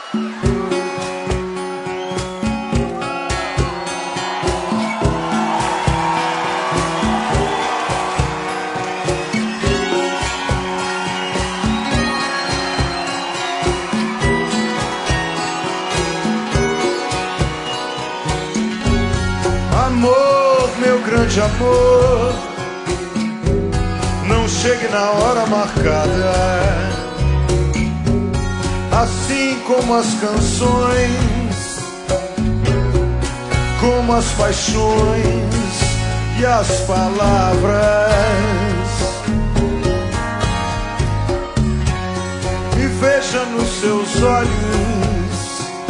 Amor, meu grande amor, não chegue na hora marcada, assim como as canções, como as paixões e as palavras. Me veja nos seus olhos,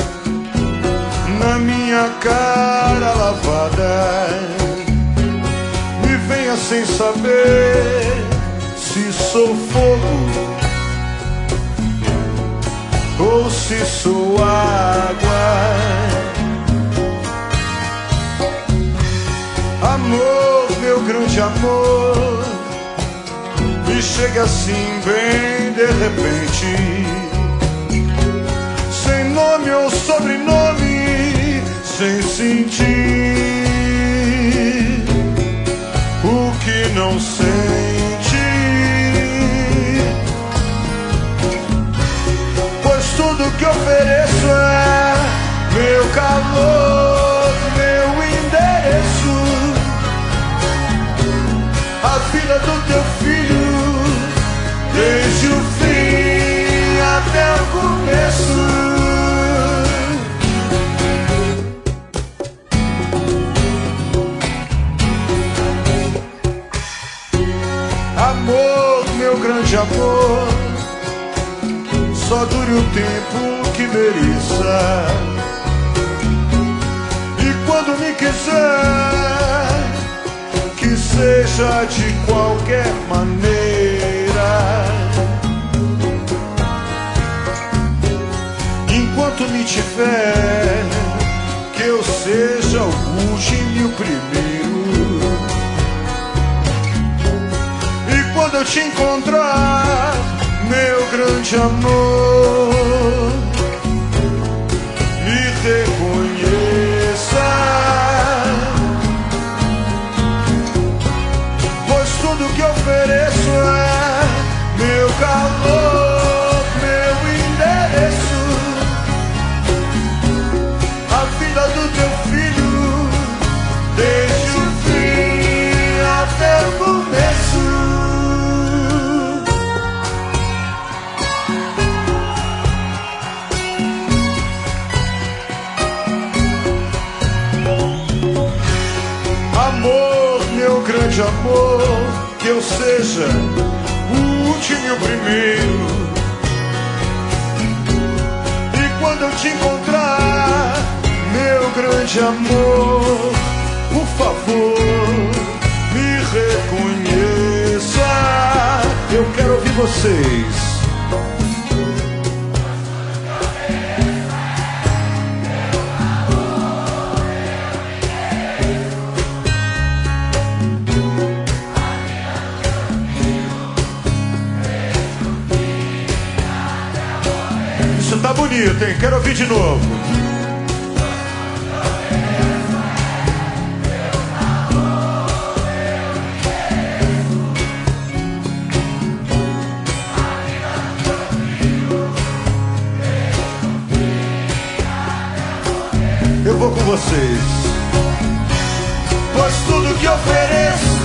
na minha cara lavada. Me venha sem saber se sou fogo ou se sou água. Amor, meu grande amor, me chega assim bem de repente, sem nome ou sobrenome, sem sentir o que não sente. Pois tudo que ofereço é meu calor, meu endereço, a vida do teu filho, desde o fim até o começo. Amor, meu grande amor, só dure o tempo que mereça, e quando me quiser, que seja de qualquer maneira. Enquanto me tiver, que eu seja o último e o primeiro. Quando eu te encontrar, meu grande amor, me reconheça, pois tudo que ofereço é meu calor, meu endereço, a vida do teu filho, desde o fim até o começo. Amor, meu grande amor, que eu seja o último e o primeiro. E quando eu te encontrar, meu grande amor, por favor, me reconheça. Eu quero ouvir vocês. Tá bonito, hein? Quero ouvir de novo. Eu vou com vocês. Pois tudo que ofereço